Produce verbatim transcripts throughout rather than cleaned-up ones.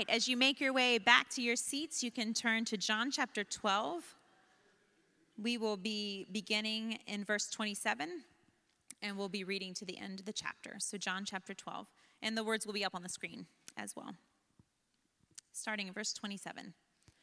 right, as you make your way back to your seats, you can turn to John chapter twelve. We will be beginning in verse twenty-seven, and we'll be reading to the end of the chapter. So John chapter twelve, and the words will be up on the screen as well. Starting in verse twenty-seven.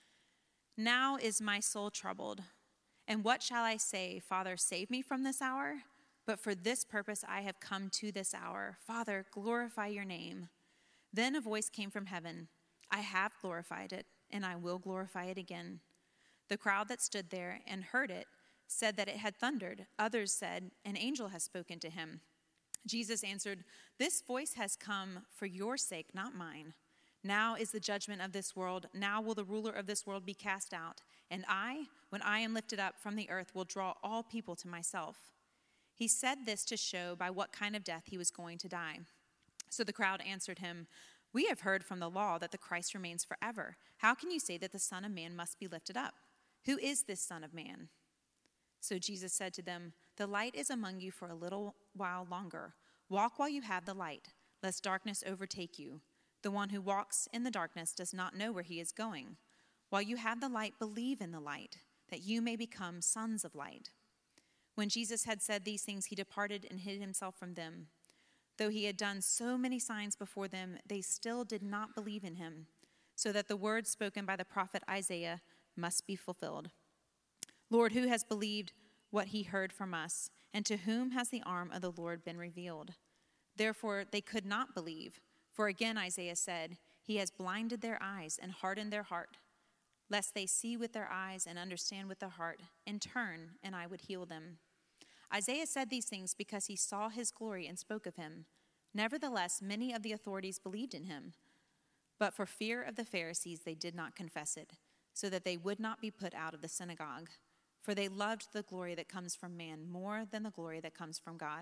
Now is my soul troubled, and what shall I say? Father, save me from this hour? But for this purpose I have come to this hour. Father, glorify your name. Then a voice came from heaven. I have glorified it, and I will glorify it again. The crowd that stood there and heard it said that it had thundered. Others said, an angel has spoken to him. Jesus answered, this voice has come for your sake, not mine. Now is the judgment of this world. Now will the ruler of this world be cast out. And I, when I am lifted up from the earth, will draw all people to myself. He said this to show by what kind of death he was going to die. So the crowd answered him, we have heard from the law that the Christ remains forever. How can you say that the Son of Man must be lifted up? Who is this Son of Man? So Jesus said to them, the light is among you for a little while longer. Walk while you have the light, lest darkness overtake you. The one who walks in the darkness does not know where he is going. While you have the light, believe in the light, that you may become sons of light. When Jesus had said these things, he departed and hid himself from them. Though he had done so many signs before them, they still did not believe in him, so that the words spoken by the prophet Isaiah must be fulfilled. Lord, who has believed what he heard from us, and to whom has the arm of the Lord been revealed? Therefore they could not believe. For again Isaiah said, he has blinded their eyes and hardened their heart, lest they see with their eyes and understand with their heart, and turn, and I would heal them. Isaiah said these things because he saw his glory and spoke of him. Nevertheless, many of the authorities believed in him, but for fear of the Pharisees they did not confess it, so that they would not be put out of the synagogue. For they loved the glory that comes from man more than the glory that comes from God.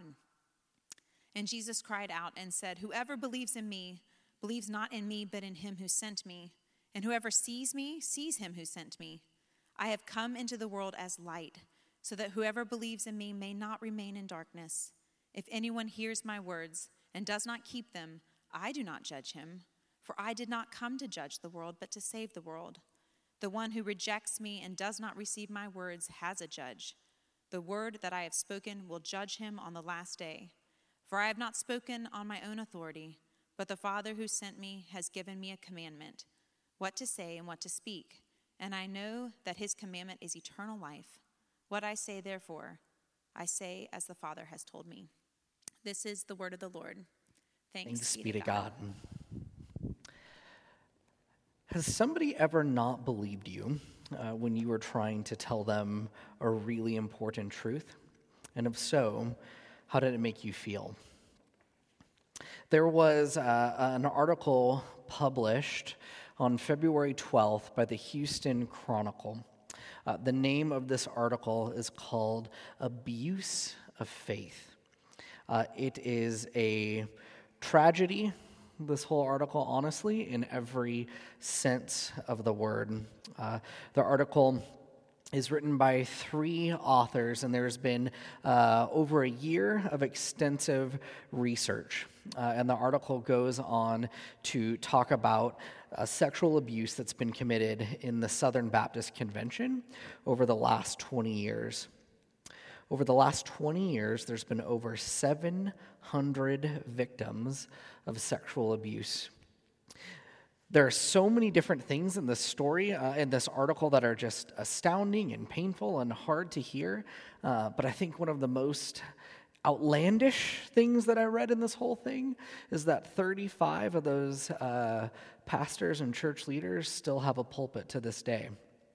And Jesus cried out and said, whoever believes in me believes not in me, but in him who sent me. And whoever sees me sees him who sent me. I have come into the world as light, so that whoever believes in me may not remain in darkness. If anyone hears my words and does not keep them, I do not judge him. For I did not come to judge the world, but to save the world. The one who rejects me and does not receive my words has a judge. The word that I have spoken will judge him on the last day. For I have not spoken on my own authority, but the Father who sent me has given me a commandment, what to say and what to speak. And I know that his commandment is eternal life. What I say, therefore, I say as the Father has told me. This is the word of the Lord. Thanks, Thanks be, be to to God. God. Has somebody ever not believed you uh, when you were trying to tell them a really important truth? And if so, how did it make you feel? There was uh, an article published on February twelfth by the Houston Chronicle. Uh, the name of this article is called Abuse of Faith. Uh, it is a tragedy, this whole article, honestly, in every sense of the word. Uh, the article is written by three authors, and there's been uh, over a year of extensive research. Uh, and the article goes on to talk about uh, sexual abuse that's been committed in the Southern Baptist Convention over the last twenty years. Over the last twenty years, there's been over seven hundred victims of sexual abuse. There are so many different things in this story, uh, in this article, that are just astounding and painful and hard to hear. Uh, but I think one of the most outlandish things that I read in this whole thing is that thirty-five of those uh, pastors and church leaders still have a pulpit to this day.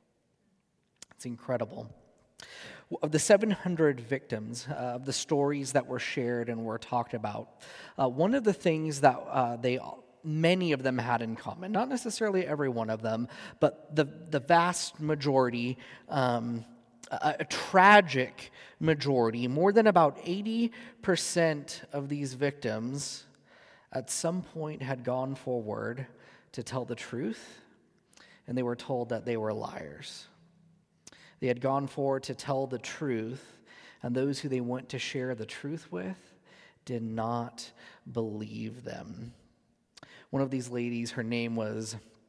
It's incredible. Of the seven hundred victims, uh, of the stories that were shared and were talked about, uh, one of the things that uh, they many of them had in common, not necessarily every one of them, but the, the vast majority, um, a, a tragic majority, more than about eighty percent of these victims at some point had gone forward to tell the truth, and they were told that they were liars. They had gone forward to tell the truth, and those who they went to share the truth with did not believe them. One of these ladies, her name was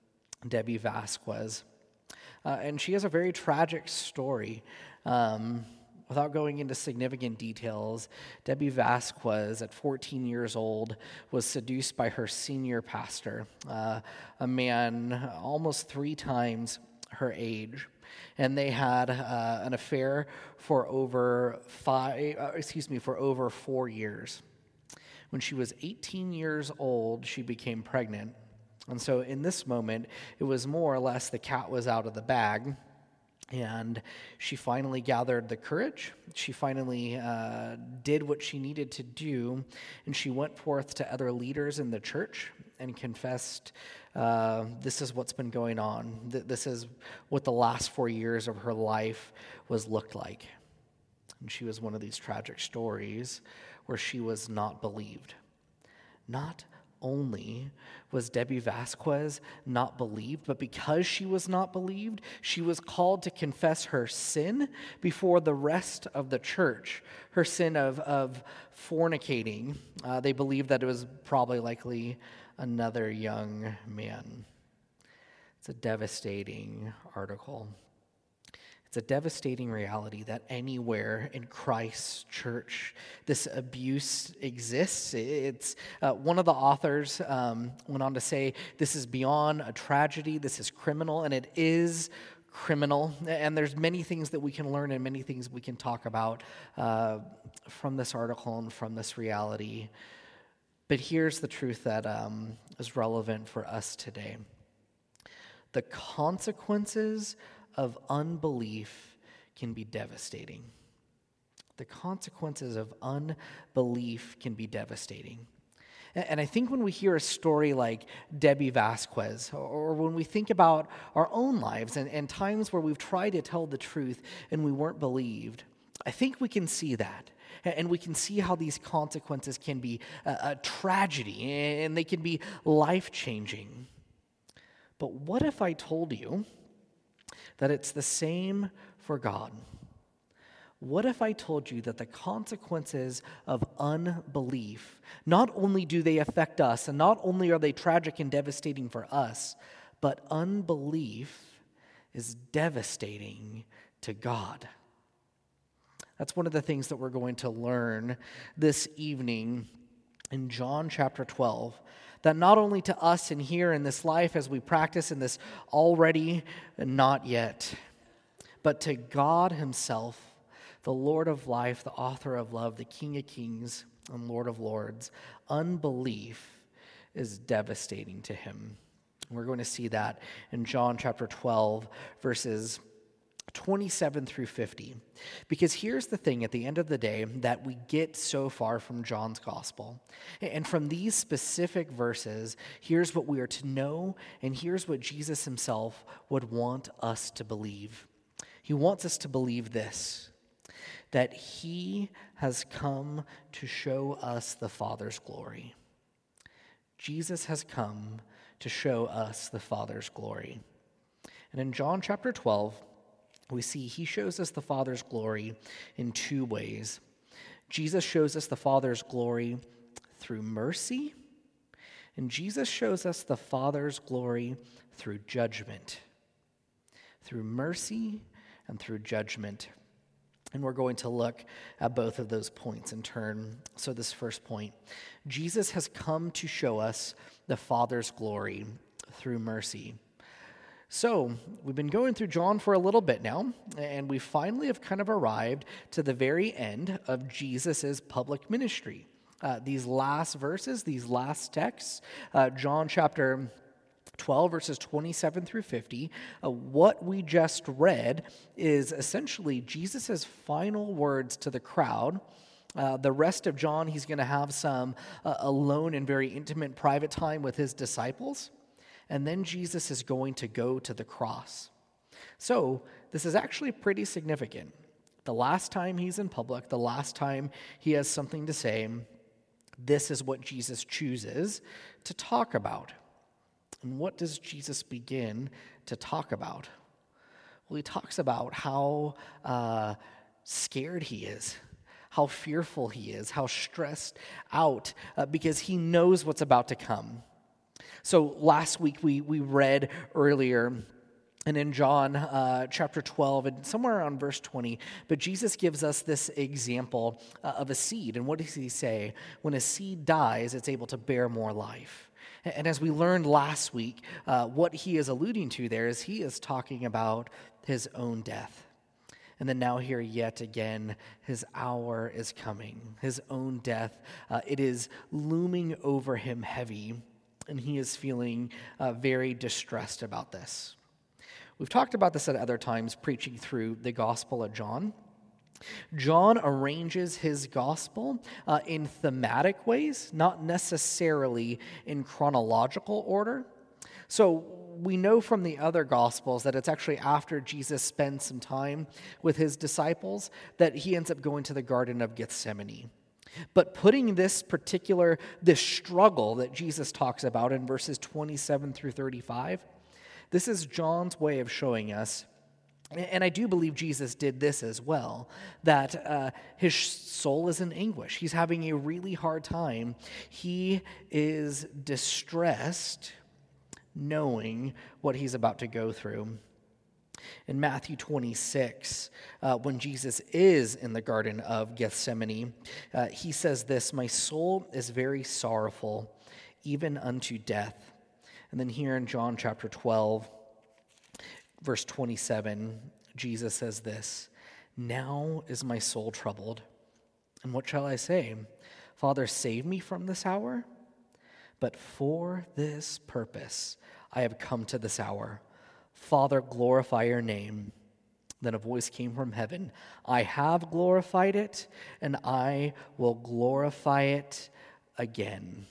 Debbie Vasquez. Uh, and she has a very tragic story. Um, without going into significant details, Debbie Vasquez, at fourteen years old, was seduced by her senior pastor, uh, a man almost three times her age. And they had uh, an affair for over five, uh, excuse me, for over four years. When she was eighteen years old, she became pregnant. And so in this moment, it was more or less the cat was out of the bag, and she finally gathered the courage. She finally uh, did what she needed to do, and she went forth to other leaders in the church and confessed, uh, this is what's been going on. This is what the last four years of her life was looked like. And she was one of these tragic stories where she was not believed. Not only was Debbie Vasquez not believed, but because she was not believed, she was called to confess her sin before the rest of the church, her sin of, of fornicating. Uh, they believed that it was probably likely another young man. It's a devastating article. It's a devastating reality that anywhere in Christ's church, this abuse exists. It's uh, one of the authors um, went on to say, this is beyond a tragedy, this is criminal, and it is criminal. And there's many things that we can learn and many things we can talk about uh, from this article and from this reality. But here's the truth that um, is relevant for us today. The consequences of unbelief can be devastating. The consequences of unbelief can be devastating. And I think when we hear a story like Debbie Vasquez, or when we think about our own lives and, and times where we've tried to tell the truth and we weren't believed, I think we can see that. And we can see how these consequences can be a, a tragedy and they can be life-changing. But what if I told you that it's the same for God? What if I told you that the consequences of unbelief, not only do they affect us, and not only are they tragic and devastating for us, but unbelief is devastating to God? That's one of the things that we're going to learn this evening in John chapter twelve. That not only to us and here in this life as we practice in this already and not yet, but to God himself, the Lord of life, the author of love, the King of kings and Lord of lords, unbelief is devastating to him. We're going to see that in John chapter twelve, verses twenty-seven through fifty. Because here's the thing at the end of the day that we get so far from John's gospel. And from these specific verses, here's what we are to know, and here's what Jesus himself would want us to believe. He wants us to believe this, that he has come to show us the Father's glory. Jesus has come to show us the Father's glory. And in John chapter twelve, we see he shows us the Father's glory in two ways. Jesus shows us the Father's glory through mercy, and Jesus shows us the Father's glory through judgment. Through mercy and through judgment. And we're going to look at both of those points in turn. So this first point, Jesus has come to show us the Father's glory through mercy. So, we've been going through John for a little bit now, and we finally have kind of arrived to the very end of Jesus' public ministry. Uh, these last verses, these last texts, uh, John chapter twelve, verses twenty-seven through fifty, uh, what we just read is essentially Jesus' final words to the crowd. Uh, the rest of John, he's going to have some uh, alone and very intimate private time with his disciples. And then Jesus is going to go to the cross. So this is actually pretty significant. The last time he's in public, the last time he has something to say, this is what Jesus chooses to talk about. And what does Jesus begin to talk about? Well, he talks about how uh, scared he is, how fearful he is, how stressed out, uh, because he knows what's about to come. So last week we, we read earlier, and in John uh, chapter twelve, and somewhere around verse twenty, but Jesus gives us this example uh, of a seed. And what does he say? When a seed dies, it's able to bear more life. And as we learned last week, uh, what he is alluding to there is he is talking about his own death. And then now here yet again, his hour is coming, his own death. Uh, it is looming over him heavy, and he is feeling uh, very distressed about this. We've talked about this at other times, preaching through the Gospel of John. John arranges his gospel uh, in thematic ways, not necessarily in chronological order. So we know from the other Gospels that it's actually after Jesus spends some time with his disciples that he ends up going to the Garden of Gethsemane. But putting this particular, this struggle that Jesus talks about in verses twenty-seven through thirty-five, this is John's way of showing us, and I do believe Jesus did this as well, that uh, his soul is in anguish. He's having a really hard time. He is distressed knowing what he's about to go through. In Matthew twenty-six, uh, when Jesus is in the Garden of Gethsemane, uh, he says this, "My soul is very sorrowful, even unto death." And then here in John chapter twelve, verse twenty-seven, Jesus says this, "Now is my soul troubled. And what shall I say? Father, save me from this hour? But for this purpose I have come to this hour. Father, glorify your name." Then a voice came from heaven, "I have glorified it, and I will glorify it again."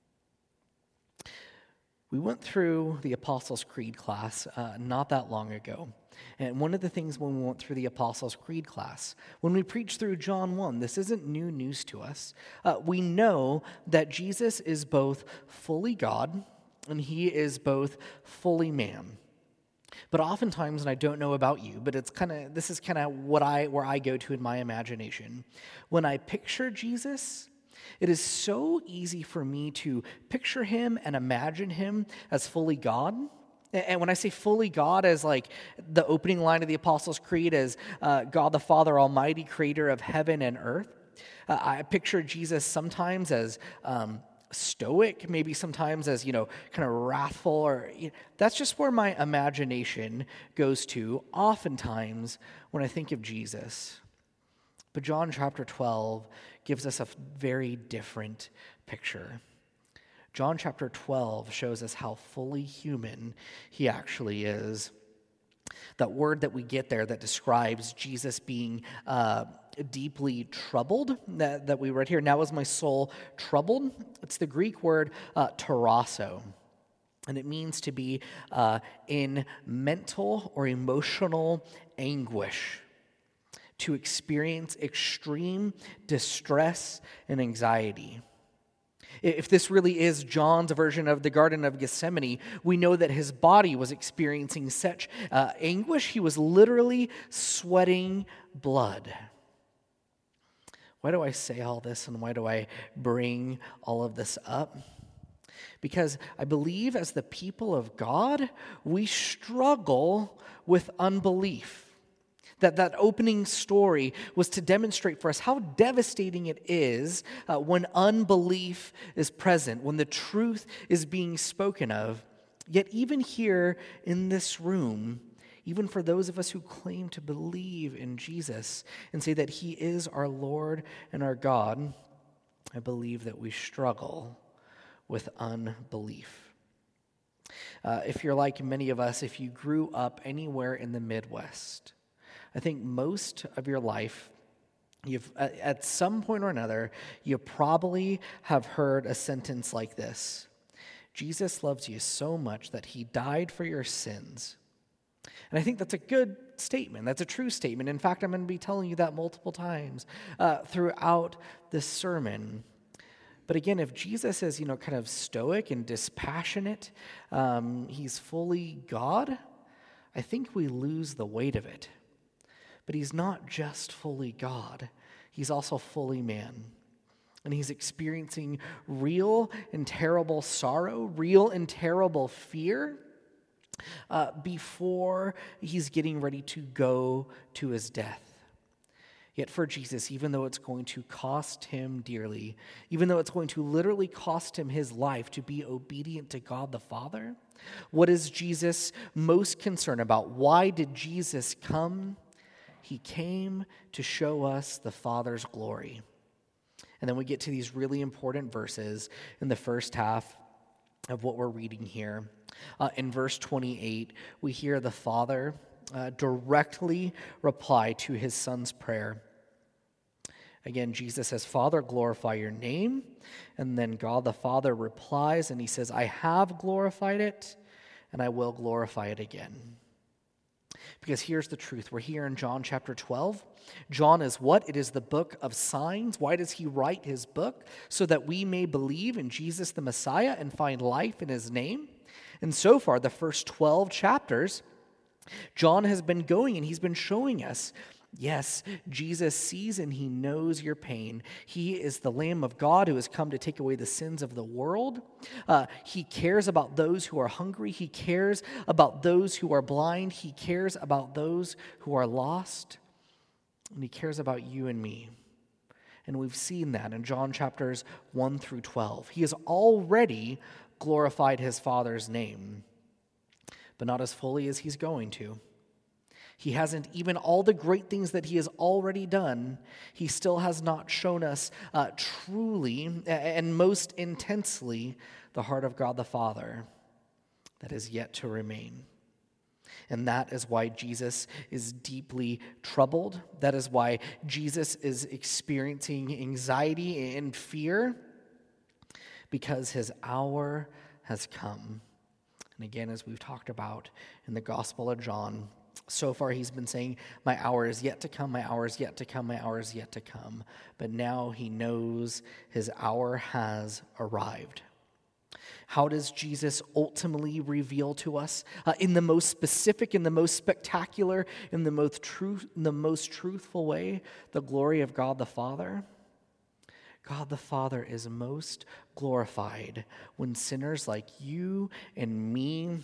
We went through the Apostles' Creed class uh, not that long ago. And one of the things when we went through the Apostles' Creed class, when we preached through John one, this isn't new news to us. Uh, we know that Jesus is both fully God and he is both fully man. But oftentimes, and I don't know about you, but it's kind of this is kind of what I where I go to in my imagination. When I picture Jesus, it is so easy for me to picture him and imagine him as fully God. And when I say fully God, as like the opening line of the Apostles' Creed as uh, God the Father Almighty, creator of heaven and earth, uh, I picture Jesus sometimes as um, stoic, maybe sometimes as, you know, kind of wrathful, or you know, that's just where my imagination goes to oftentimes when I think of Jesus. But John chapter twelve gives us a very different picture. John chapter twelve shows us how fully human he actually is. That word that we get there that describes Jesus being uh, deeply troubled, that, that we read here, "Now is my soul troubled," it's the Greek word uh, tarasso. And it means to be uh, in mental or emotional anguish, to experience extreme distress and anxiety. If this really is John's version of the Garden of Gethsemane, we know that his body was experiencing such uh, anguish, he was literally sweating blood. Why do I say all this, and why do I bring all of this up? Because I believe as the people of God, we struggle with unbelief. That that opening story was to demonstrate for us how devastating it is uh, when unbelief is present, when the truth is being spoken of. Yet even here in this room, even for those of us who claim to believe in Jesus and say that he is our Lord and our God, I believe that we struggle with unbelief. Uh, if you're like many of us, if you grew up anywhere in the Midwest, I think most of your life, you've at some point or another, you probably have heard a sentence like this: "Jesus loves you so much that he died for your sins." And I think that's a good statement. That's a true statement. In fact, I'm going to be telling you that multiple times uh, throughout this sermon. But again, if Jesus is, you know, kind of stoic and dispassionate, um, he's fully God, I think we lose the weight of it. But he's not just fully God, he's also fully man. And he's experiencing real and terrible sorrow, real and terrible fear uh, before he's getting ready to go to his death. Yet for Jesus, even though it's going to cost him dearly, even though it's going to literally cost him his life to be obedient to God the Father, what is Jesus most concerned about? Why did Jesus come? He came to show us the Father's glory. And then we get to these really important verses in the first half of what we're reading here. Uh, in verse twenty-eight, we hear the Father uh, directly reply to his Son's prayer. Again, Jesus says, Father, glorify your name. And then God the Father replies, and he says, I have glorified it, and I will glorify it again. Because here's the truth. We're here in John chapter twelve. John is what? It is the book of signs. Why does he write his book? So that we may believe in Jesus the Messiah and find life in his name. And so far, the first twelve chapters, John has been going and he's been showing us, yes, Jesus sees and he knows your pain. He is the Lamb of God who has come to take away the sins of the world. Uh, he cares about those who are hungry. He cares about those who are blind. He cares about those who are lost. And he cares about you and me. And we've seen that in John chapters one through twelve. He has already glorified his Father's name, but not as fully as he's going to. He hasn't, even all the great things that he has already done, he still has not shown us uh, truly and most intensely the heart of God the Father that is yet to remain. And that is why Jesus is deeply troubled. That is why Jesus is experiencing anxiety and fear, because his hour has come. And again, as we've talked about in the Gospel of John, so far he's been saying, my hour is yet to come, my hour is yet to come, my hour is yet to come. But now he knows his hour has arrived. How does Jesus ultimately reveal to us uh, in the most specific, in the most spectacular, in the most truth, in the most truthful way, the glory of God the Father? God the Father is most glorified when sinners like you and me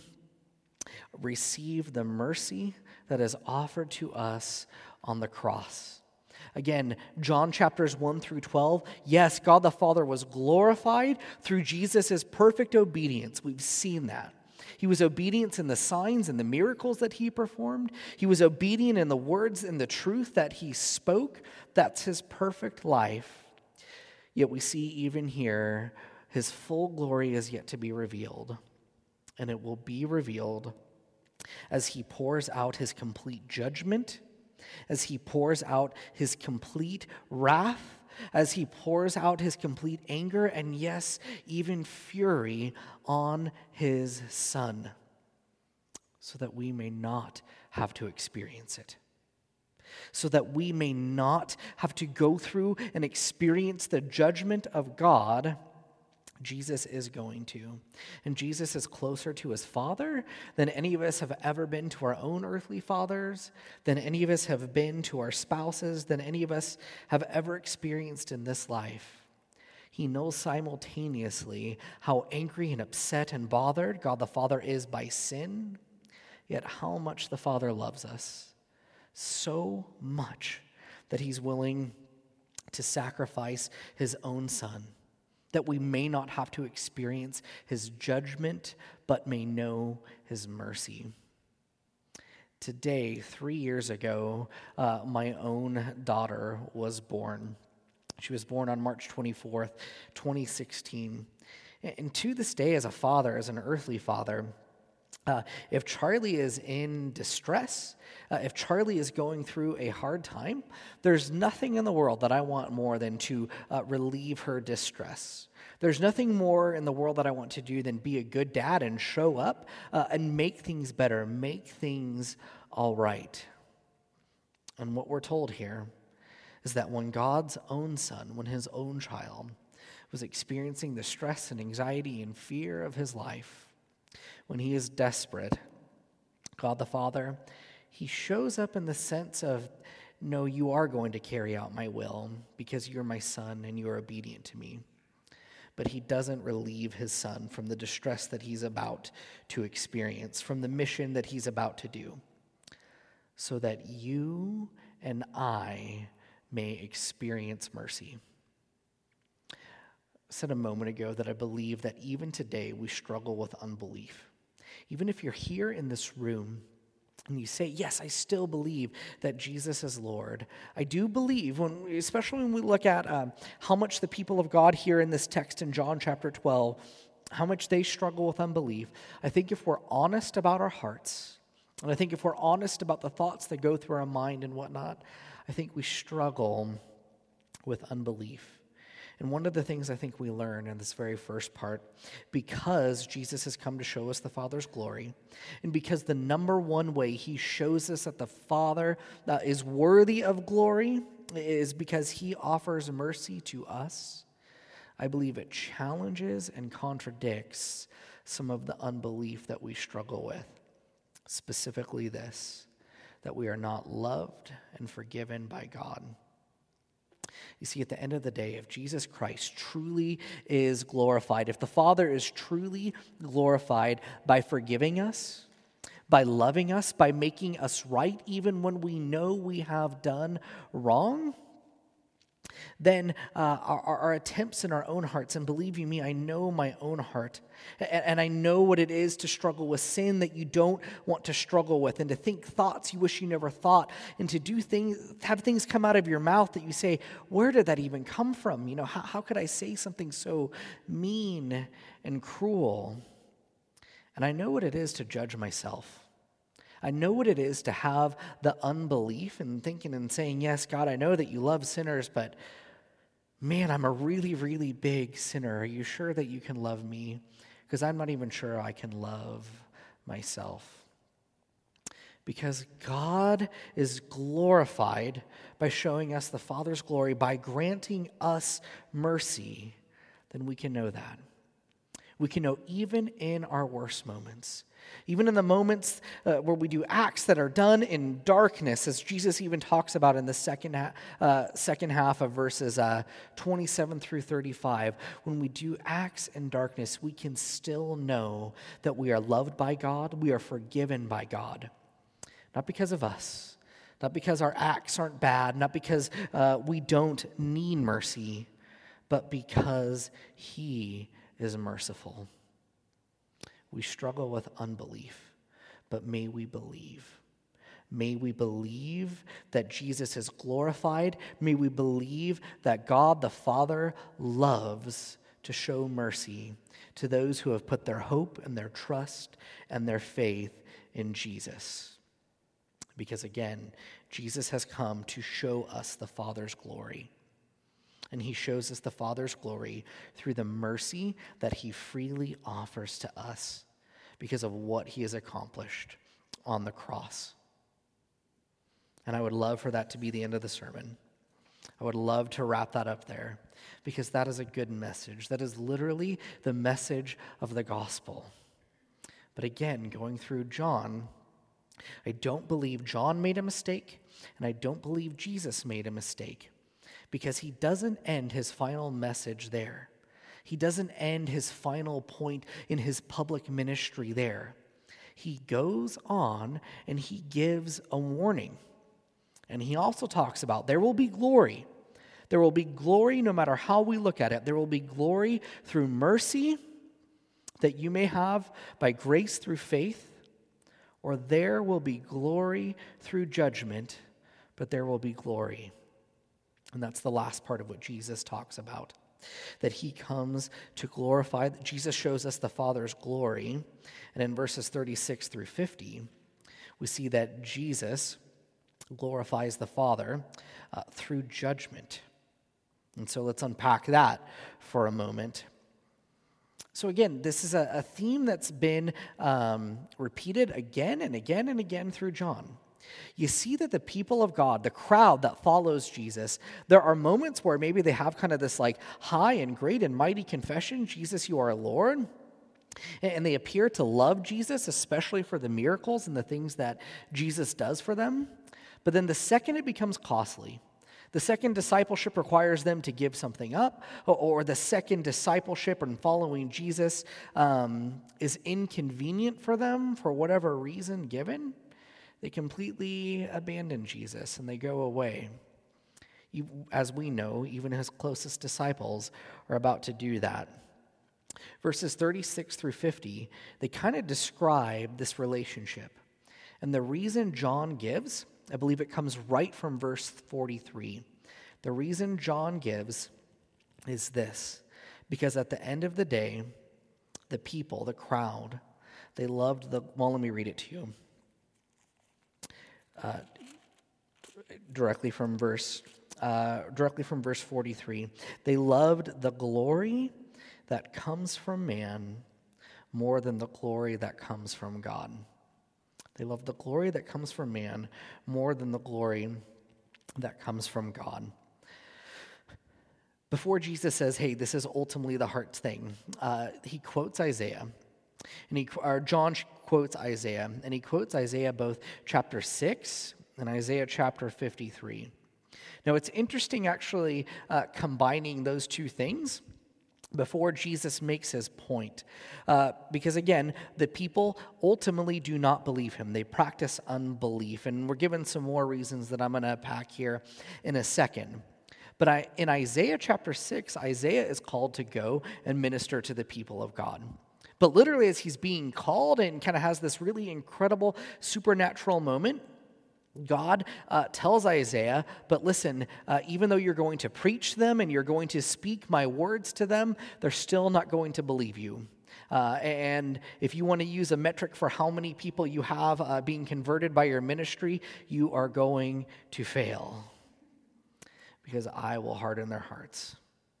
receive the mercy that is offered to us on the cross. Again, John chapters one through twelve, yes, God the Father was glorified through Jesus' perfect obedience. We've seen that. He was obedient in the signs and the miracles that he performed. He was obedient in the words and the truth that he spoke. That's his perfect life. Yet we see even here, his full glory is yet to be revealed. And it will be revealed as he pours out his complete judgment, as he pours out his complete wrath, as he pours out his complete anger, and yes, even fury on his Son, so that we may not have to experience it. So that we may not have to go through and experience the judgment of God, Jesus is going to. And Jesus is closer to his Father than any of us have ever been to our own earthly fathers, than any of us have been to our spouses, than any of us have ever experienced in this life. He knows simultaneously how angry and upset and bothered God the Father is by sin, yet how much the Father loves us. So much that he's willing to sacrifice his own Son, that we may not have to experience his judgment, but may know his mercy. Today, three years ago, uh, my own daughter was born. She was born on March twenty-fourth, twenty sixteen. And to this day, as a father, as an earthly father, Uh, if Charlie is in distress, uh, if Charlie is going through a hard time, there's nothing in the world that I want more than to uh, relieve her distress. There's nothing more in the world that I want to do than be a good dad and show up uh, and make things better, make things all right. And what we're told here is that when God's own Son, when his own child was experiencing the stress and anxiety and fear of his life, when he is desperate, God the Father, he shows up in the sense of no, you are going to carry out my will because you're my son and you're obedient to me. But he doesn't relieve his son from the distress that he's about to experience, from the mission that he's about to do, so that you and I may experience mercy. I said a moment ago that I believe that even today we struggle with unbelief. Even if you're here in this room and you say, yes, I still believe that Jesus is Lord. I do believe, when, especially when we look at um, how much the people of God here in this text in John chapter twelve, how much they struggle with unbelief. I think if we're honest about our hearts, and I think if we're honest about the thoughts that go through our mind and whatnot, I think we struggle with unbelief. And one of the things I think we learn in this very first part, because Jesus has come to show us the Father's glory, and because the number one way he shows us that the Father uh, is worthy of glory is because he offers mercy to us, I believe it challenges and contradicts some of the unbelief that we struggle with. Specifically this, that we are not loved and forgiven by God. You see, at the end of the day, if Jesus Christ truly is glorified, if the Father is truly glorified by forgiving us, by loving us, by making us right, even when we know we have done wrong, then uh, our, our attempts in our own hearts, and believe you me, I know my own heart, and, and I know what it is to struggle with sin that you don't want to struggle with, and to think thoughts you wish you never thought, and to do things, have things come out of your mouth that you say, where did that even come from? You know, how, how could I say something so mean and cruel? And I know what it is to judge myself. I know what it is to have the unbelief and thinking and saying, yes, God, I know that you love sinners, but man, I'm a really, really big sinner. Are you sure that you can love me? Because I'm not even sure I can love myself. Because God is glorified by showing us the Father's glory, by granting us mercy, then we can know that. We can know even in our worst moments, even in the moments uh, where we do acts that are done in darkness, as Jesus even talks about in the second, ha- uh, second half of verses uh, twenty-seven through thirty-five, when we do acts in darkness, we can still know that we are loved by God, we are forgiven by God. Not because of us, not because our acts aren't bad, not because uh, we don't need mercy, but because He is merciful. We struggle with unbelief, but may we believe. May we believe that Jesus is glorified. May we believe that God the Father loves to show mercy to those who have put their hope and their trust and their faith in Jesus. Because again, Jesus has come to show us the Father's glory. And he shows us the Father's glory through the mercy that he freely offers to us because of what he has accomplished on the cross. And I would love for that to be the end of the sermon. I would love to wrap that up there because that is a good message. That is literally the message of the gospel. But again, going through John, I don't believe John made a mistake, and I don't believe Jesus made a mistake. Because he doesn't end his final message there. He doesn't end his final point in his public ministry there. He goes on and he gives a warning. And he also talks about there will be glory. There will be glory no matter how we look at it. There will be glory through mercy that you may have by grace through faith. Or there will be glory through judgment, but there will be glory. And that's the last part of what Jesus talks about, that he comes to glorify. Jesus shows us the Father's glory. And in verses thirty-six through fifty, we see that Jesus glorifies the Father uh, through judgment. And so let's unpack that for a moment. So again, this is a, a theme that's been um, repeated again and again and again through John. You see that the people of God, the crowd that follows Jesus, there are moments where maybe they have kind of this like high and great and mighty confession, Jesus, you are Lord. And they appear to love Jesus, especially for the miracles and the things that Jesus does for them. But then the second it becomes costly, the second discipleship requires them to give something up, or, or the second discipleship and following Jesus um, is inconvenient for them for whatever reason given, they completely abandon Jesus and they go away. As we know, even his closest disciples are about to do that. Verses thirty-six through fifty, they kind of describe this relationship. And the reason John gives, I believe it comes right from verse forty-three. The reason John gives is this: because at the end of the day, the people, the crowd, they loved the, well, let me read it to you. Uh, directly from verse, uh, directly from verse forty-three. They loved the glory that comes from man more than the glory that comes from God. They love the glory that comes from man more than the glory that comes from God. Before Jesus says, hey, this is ultimately the heart's thing, uh, he quotes Isaiah. And he, or John quotes Isaiah, and he quotes Isaiah both chapter six and Isaiah chapter fifty-three. Now, it's interesting actually uh, combining those two things before Jesus makes his point. Uh, because again, the people ultimately do not believe him. They practice unbelief. And we're given some more reasons that I'm going to unpack here in a second. But I, in Isaiah chapter six, Isaiah is called to go and minister to the people of God. But literally as he's being called and kind of has this really incredible supernatural moment, God uh, tells Isaiah, but listen, uh, even though you're going to preach them and you're going to speak my words to them, they're still not going to believe you. Uh, and if you want to use a metric for how many people you have uh, being converted by your ministry, you are going to fail, because I will harden their hearts.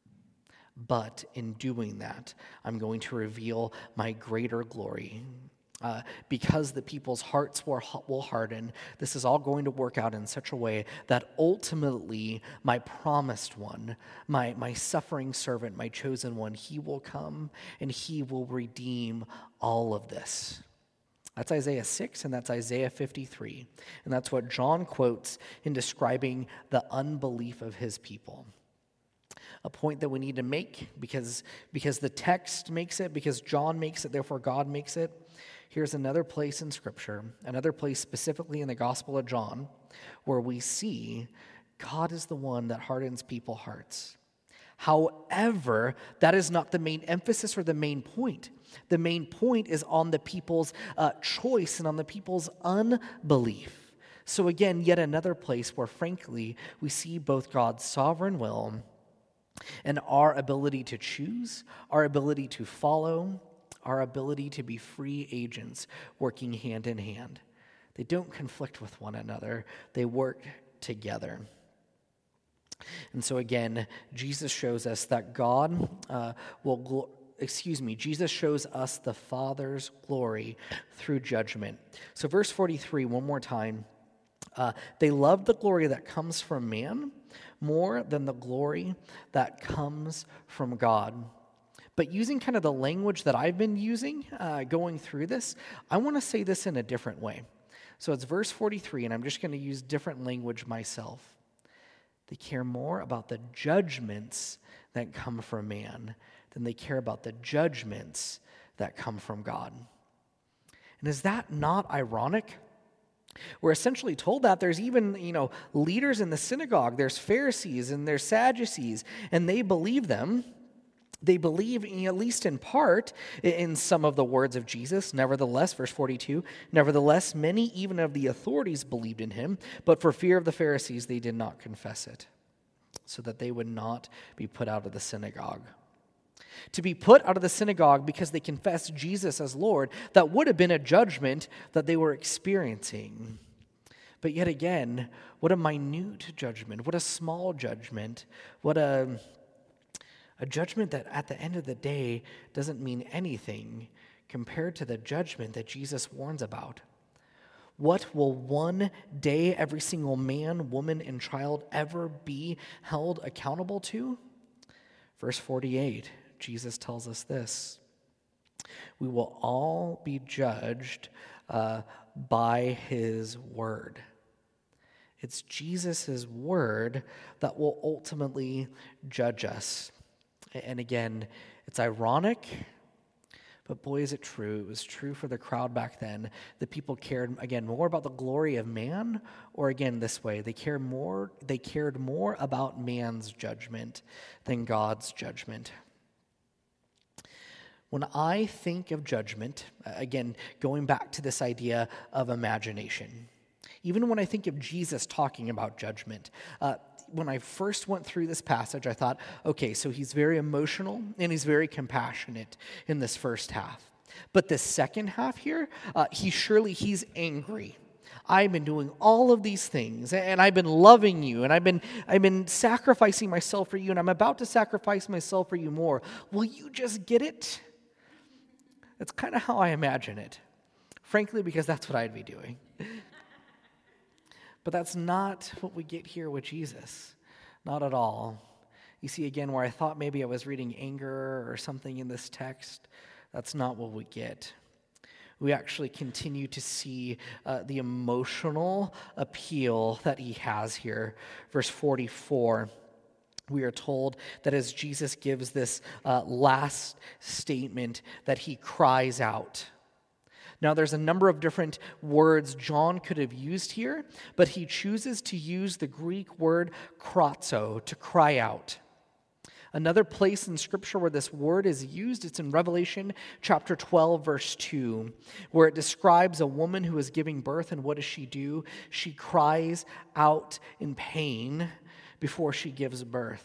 But in doing that, I'm going to reveal my greater glory. Uh, because the people's hearts will, will harden, this is all going to work out in such a way that ultimately my promised one, my, my suffering servant, my chosen one, he will come and he will redeem all of this. That's Isaiah six and that's Isaiah fifty-three. And that's what John quotes in describing the unbelief of his people. A point that we need to make because, because the text makes it, because John makes it, therefore God makes it. Here's another place in Scripture, another place specifically in the Gospel of John, where we see God is the one that hardens people's hearts. However, that is not the main emphasis or the main point. The main point is on the people's uh, choice and on the people's unbelief. So again, yet another place where, frankly, we see both God's sovereign will and our ability to choose, our ability to follow, our ability to be free agents working hand in hand. They don't conflict with one another. They work together. And so again, Jesus shows us that God uh, will, gl- excuse me, Jesus shows us the Father's glory through judgment. So verse forty-three, one more time. Uh, they love the glory that comes from man more than the glory that comes from God. But using kind of the language that I've been using uh, going through this, I want to say this in a different way. So it's verse forty-three, and I'm just going to use different language myself. They care more about the judgments that come from man than they care about the judgments that come from God. And is that not ironic? We're essentially told that there's even, you know, leaders in the synagogue, there's Pharisees and there's Sadducees, and they believe them. They believe, at least in part, in some of the words of Jesus. Nevertheless, verse forty-two, nevertheless, many even of the authorities believed in him, but for fear of the Pharisees, they did not confess it, so that they would not be put out of the synagogue. To be put out of the synagogue because they confessed Jesus as Lord, that would have been a judgment that they were experiencing. But yet again, what a minute judgment, what a small judgment, what a... A judgment that at the end of the day doesn't mean anything compared to the judgment that Jesus warns about. What will one day every single man, woman, and child ever be held accountable to? Verse forty-eight, Jesus tells us this. We will all be judged uh, by his word. It's Jesus' word that will ultimately judge us. And again, it's ironic, but boy, is it true. It was true for the crowd back then. The people cared, again, more about the glory of man, or again, this way, they cared more, they cared more about man's judgment than God's judgment. When I think of judgment, again, going back to this idea of imagination, even when I think of Jesus talking about judgment, uh, when I first went through this passage, I thought, okay, so he's very emotional and he's very compassionate in this first half. But the second half here, uh, he surely, he's angry. I've been doing all of these things, and I've been loving you, and I've been I've been sacrificing myself for you, and I'm about to sacrifice myself for you more. Will you just get it? That's kind of how I imagine it, frankly, because that's what I'd be doing. But that's not what we get here with Jesus. Not at all. You see, again, where I thought maybe I was reading anger or something in this text, that's not what we get. We actually continue to see uh, the emotional appeal that he has here. Verse forty-four, we are told that as Jesus gives this uh, last statement, that he cries out. Now, there's a number of different words John could have used here, but he chooses to use the Greek word kratzo, to cry out. Another place in Scripture where this word is used, it's in Revelation chapter twelve, verse two, where it describes a woman who is giving birth, and what does she do? She cries out in pain before she gives birth.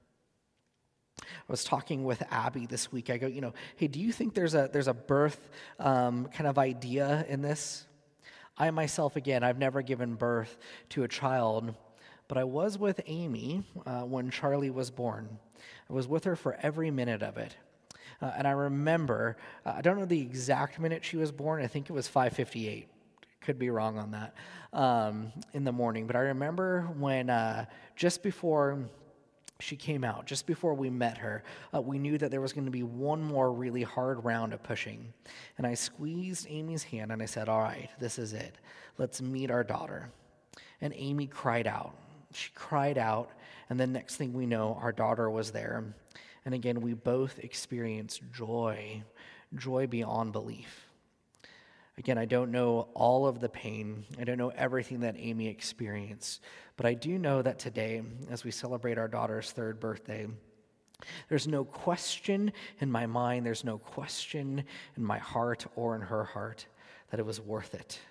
I was talking with Abby this week. I go, you know, hey, do you think there's a there's a birth um, kind of idea in this? I myself, again, I've never given birth to a child, but I was with Amy uh, when Charlie was born. I was with her for every minute of it. Uh, and I remember, uh, I don't know the exact minute she was born. I think it was five fifty-eight. Could be wrong on that, um, in the morning. But I remember when uh, just before she came out, just before we met her, uh, we knew that there was going to be one more really hard round of pushing. And I squeezed Amy's hand and I said, all right, this is it. Let's meet our daughter. And Amy cried out. She cried out, and the next thing we know, our daughter was there. And again, we both experienced joy, joy beyond belief. Again, I don't know all of the pain. I don't know everything that Amy experienced. But I do know that today, as we celebrate our daughter's third birthday, there's no question in my mind, there's no question in my heart or in her heart that it was worth it.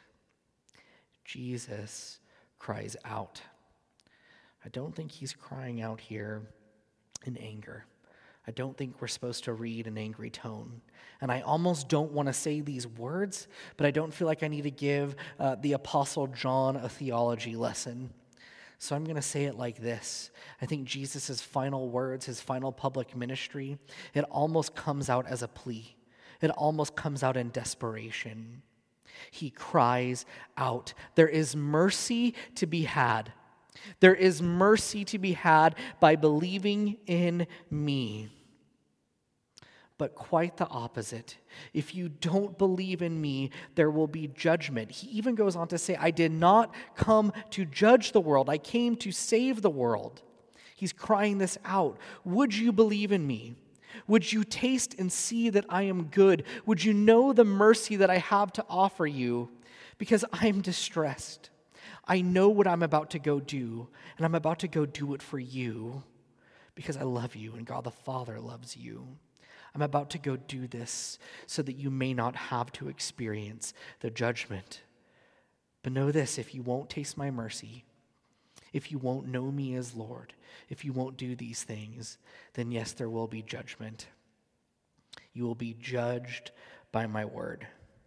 Jesus cries out. I don't think he's crying out here in anger. I don't think we're supposed to read an angry tone. And I almost don't want to say these words, but I don't feel like I need to give uh, the Apostle John a theology lesson. So I'm going to say it like this. I think Jesus' final words, his final public ministry, it almost comes out as a plea. It almost comes out in desperation. He cries out. There is mercy to be had. There is mercy to be had by believing in me. But quite the opposite. If you don't believe in me, there will be judgment. He even goes on to say, I did not come to judge the world. I came to save the world. He's crying this out. Would you believe in me? Would you taste and see that I am good? Would you know the mercy that I have to offer you? Because I'm distressed. I know what I'm about to go do, and I'm about to go do it for you because I love you and God the Father loves you. I'm about to go do this so that you may not have to experience the judgment. But know this, if you won't taste my mercy, if you won't know me as Lord, if you won't do these things, then yes, there will be judgment. You will be judged by my word.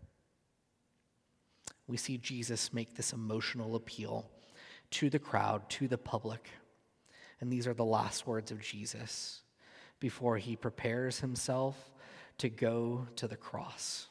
We see Jesus make this emotional appeal to the crowd, to the public. And these are the last words of Jesus before he prepares himself to go to the cross.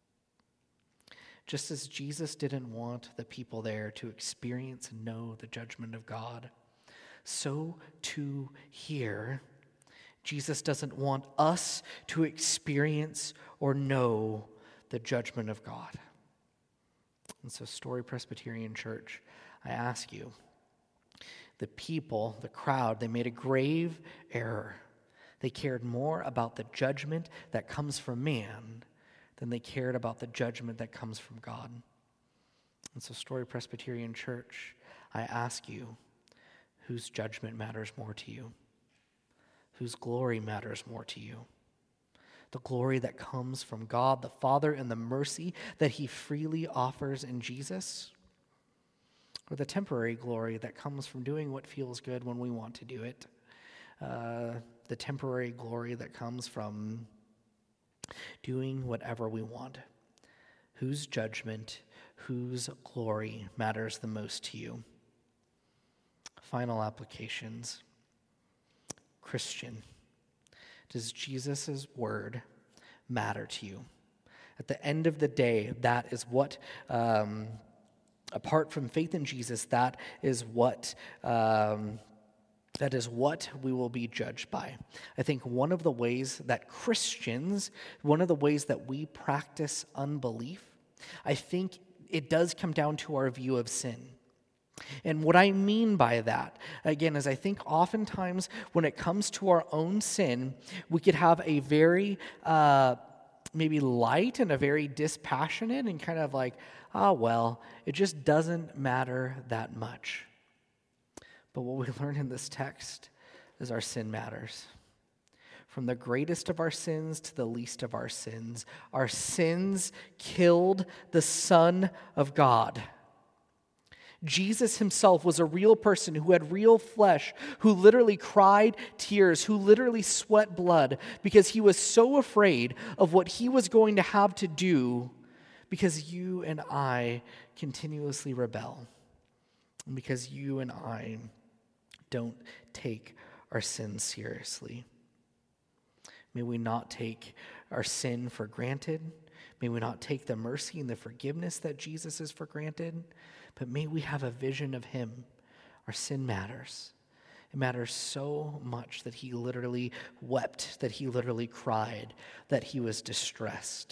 Just as Jesus didn't want the people there to experience and know the judgment of God, so too here, Jesus doesn't want us to experience or know the judgment of God. And so, Story Presbyterian Church, I ask you, the people, the crowd, they made a grave error. They cared more about the judgment that comes from man than they cared about the judgment that comes from God. And so, Story Presbyterian Church, I ask you, whose judgment matters more to you? Whose glory matters more to you? The glory that comes from God the Father and the mercy that he freely offers in Jesus? Or the temporary glory that comes from doing what feels good when we want to do it? Uh, the temporary glory that comes from doing whatever we want? Whose judgment, whose glory matters the most to you? Final applications. Christian, does Jesus' word matter to you? At the end of the day, that is what, um, apart from faith in Jesus, that is what um, that is what we will be judged by. I think one of the ways that Christians, one of the ways that we practice unbelief, I think it does come down to our view of sin. And what I mean by that, again, is I think oftentimes when it comes to our own sin, we could have a very uh, maybe light and a very dispassionate and kind of like, oh, well, it just doesn't matter that much. But what we learn in this text is our sin matters. From the greatest of our sins to the least of our sins, our sins killed the Son of God. Jesus himself was a real person who had real flesh, who literally cried tears, who literally sweat blood because he was so afraid of what he was going to have to do because you and I continuously rebel, and because you and I don't take our sins seriously. May we not take our sin for granted. May we not take the mercy and the forgiveness that Jesus is for granted, but may we have a vision of him. Our sin matters. It matters so much that he literally wept, that he literally cried, that he was distressed.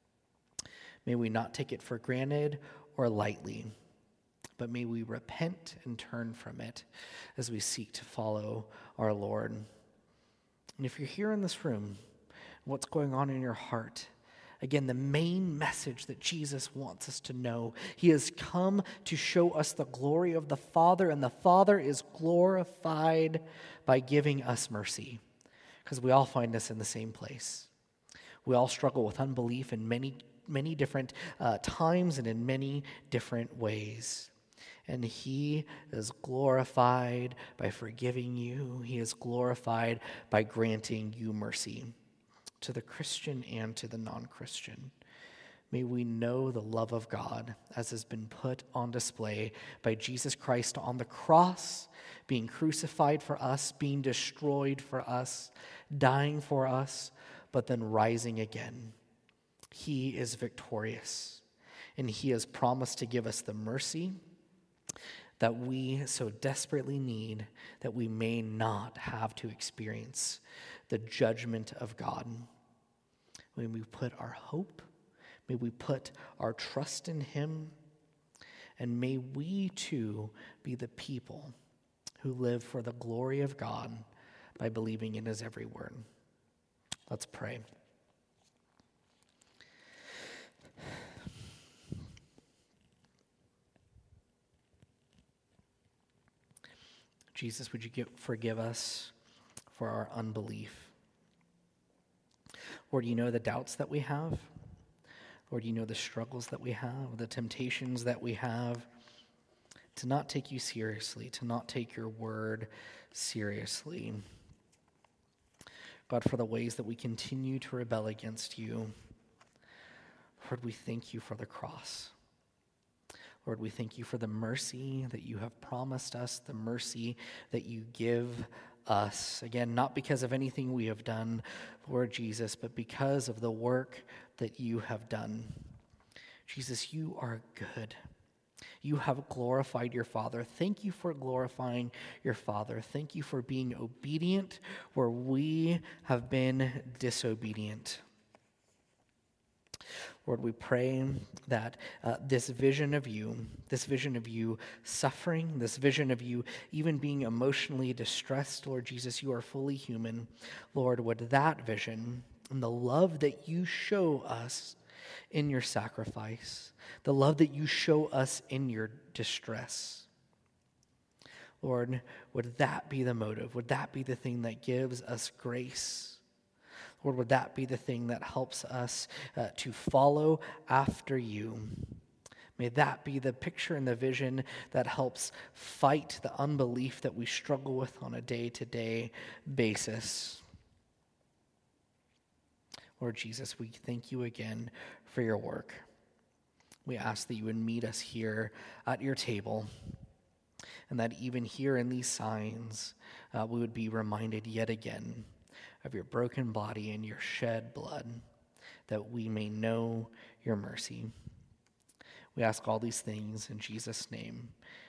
May we not take it for granted or lightly, but may we repent and turn from it as we seek to follow our Lord. And if you're here in this room, what's going on in your heart? Again, the main message that Jesus wants us to know, he has come to show us the glory of the Father, and the Father is glorified by giving us mercy, because we all find us in the same place. We all struggle with unbelief in many, many different uh, times and in many different ways. And he is glorified by forgiving you. He is glorified by granting you mercy, to the Christian and to the non-Christian. May we know the love of God as has been put on display by Jesus Christ on the cross, being crucified for us, being destroyed for us, dying for us, but then rising again. He is victorious, and he has promised to give us the mercy that we so desperately need, that we may not have to experience the judgment of God. May we put our hope, may we put our trust in him, and may we too be the people who live for the glory of God by believing in his every word. Let's pray. Jesus, would you give, forgive us for our unbelief? Lord, you know the doubts that we have. Lord, you know the struggles that we have, the temptations that we have to not take you seriously, to not take your word seriously. God, for the ways that we continue to rebel against you, Lord, we thank you for the cross. Lord, we thank you for the mercy that you have promised us, the mercy that you give us. Again, not because of anything we have done, Lord Jesus, but because of the work that you have done. Jesus, you are good. You have glorified your Father. Thank you for glorifying your Father. Thank you for being obedient where we have been disobedient. Lord, we pray that uh, this vision of you, this vision of you suffering, this vision of you even being emotionally distressed, Lord Jesus, you are fully human. Lord, would that vision and the love that you show us in your sacrifice, the love that you show us in your distress, Lord, would that be the motive? Would that be the thing that gives us grace? Lord, would that be the thing that helps us uh, to follow after you? May that be the picture and the vision that helps fight the unbelief that we struggle with on a day-to-day basis. Lord Jesus, we thank you again for your work. We ask that you would meet us here at your table, and that even here in these signs, uh, we would be reminded yet again of your broken body and your shed blood, that we may know your mercy. We ask all these things in Jesus' name.